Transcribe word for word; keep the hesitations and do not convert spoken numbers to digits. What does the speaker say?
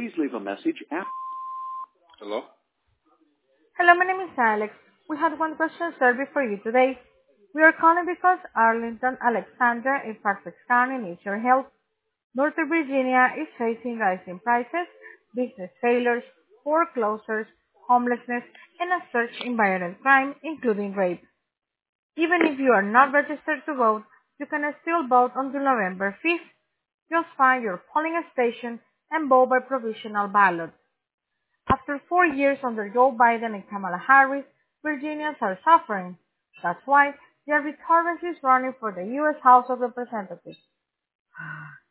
Please leave a message after. Hello? Hello, my name is Alex. We had one question survey for you today. We are calling because Arlington, Alexandria, and Fairfax County needs your help. Northern Virginia is facing rising prices, business failures, foreclosures, homelessness, and a surge in violent crime, including rape. Even if you are not registered to vote, you can still vote until November fifth. Just find your polling station and vote by provisional ballot. After four years under Joe Biden and Kamala Harris, Virginians are suffering. That's why Jerry Torrance is running for the U S House of Representatives.